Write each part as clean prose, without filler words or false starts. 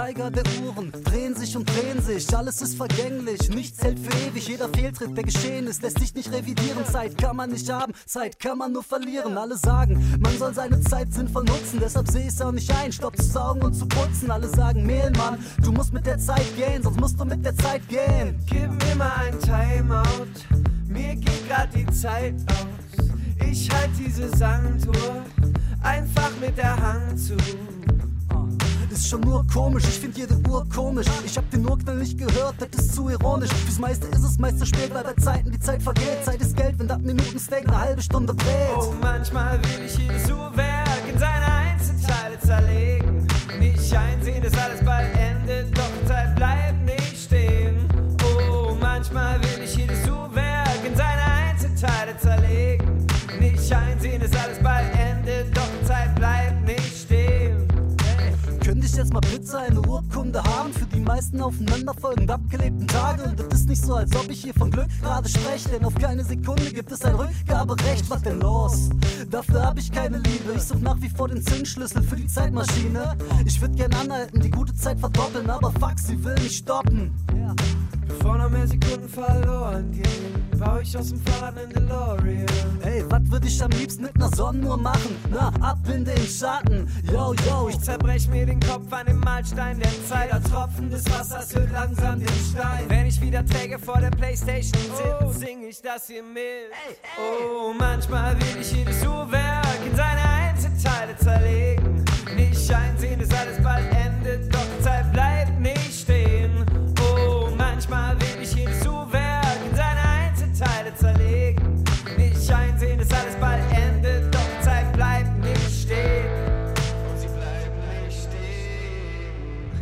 Zeiger der Uhren drehen sich und drehen sich, alles ist vergänglich, nichts hält für ewig. Jeder Fehltritt, der geschehen ist, lässt sich nicht revidieren. Zeit kann man nicht haben, Zeit kann man nur verlieren. Alle sagen, man soll seine Zeit sinnvoll nutzen, deshalb sehe ich's auch nicht ein, Stopp zu saugen und zu putzen. Alle sagen, Mehlmann, du musst mit der Zeit gehen, sonst musst du mit der Zeit gehen. Gib mir mal ein Timeout, mir geht grad die Zeit aus. Ich halt diese Sanduhr einfach mit der Hand zu. Ist schon nur komisch, ich find jede Uhr komisch. Ich hab den Urknall nicht gehört, das ist zu ironisch. Fürs meiste ist es meist zu spät, weil bei Zeiten die Zeit vergeht. Zeit ist Geld, wenn das Minutensteak eine halbe Stunde brät. Oh, manchmal will ich jedes Uhrwerk in seine Einzelteile zerlegen. Nicht einsehen, dass alles bald endet, doch die Zeit bleibt nicht stehen. Oh, manchmal will ich jedes Uhrwerk in seine Einzelteile zerlegen. Nicht einsehen, dass alles bald endet, doch die Zeit bleibt nicht stehen. Könnte ich jetzt mal bitte eine Urkunde haben für die meisten aufeinanderfolgend abgelebten Tage? Und das ist nicht so, als ob ich hier von Glück gerade spreche, denn auf keine Sekunde gibt es ein Rückgaberecht. Was denn los? Dafür hab ich keine Liebe. Ich such nach wie vor den Zündschlüssel für die Zeitmaschine. Ich würd gern anhalten, die gute Zeit verdoppeln, aber fuck, sie will nicht stoppen. Bevor noch mehr Sekunden verloren gehen, baue ich aus dem Fahrrad einen DeLorean. Ey, was würd ich am liebsten mit ner Sonnenuhr machen? Na, ab in den Schatten, yo, yo. Ich zerbrech mir den Kopf an dem Mahlstein der Zeit. Ein Tropfen des Wassers hüllt langsam den Stein. Wenn ich wieder träge vor der Playstation sitze, sing ich das hier mit. Oh, manchmal will ich jedes Uhrwerk in seine Einzelteile zerlegen. Nicht einsehen, dass alles bald endet, doch die Zeit bleibt nicht stehen. Oh, manchmal will ich jedes Uhrwerk in seine Einzelteile zerlegen. Nicht einsehen, dass alles bald endet, doch die Zeit bleibt nicht stehen. Und sie bleibt nicht stehen.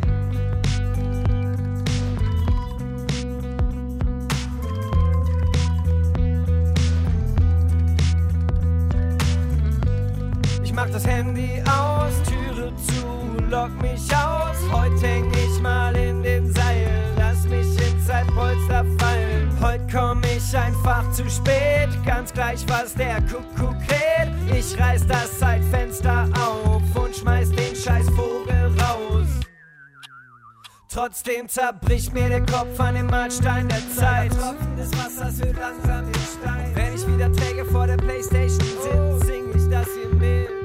Ich mach das Handy aus, Türe zu, lock mich aus. Heute häng ich mal in den Seilen, lass mich ins Zeitpolster fallen. Heute komm ich einfach zu spät, ganz gleich was der Kuckuck kräht. Ich reiß das Zeitfenster auf und schmeiß den Scheißvogel raus. Trotzdem zerbricht mir der Kopf an dem Mahlstein der Zeit. Tropfen des Wassers hüllt langsam den Stein. Wenn ich wieder träge vor der Playstation sitze, sing ich das hier mit.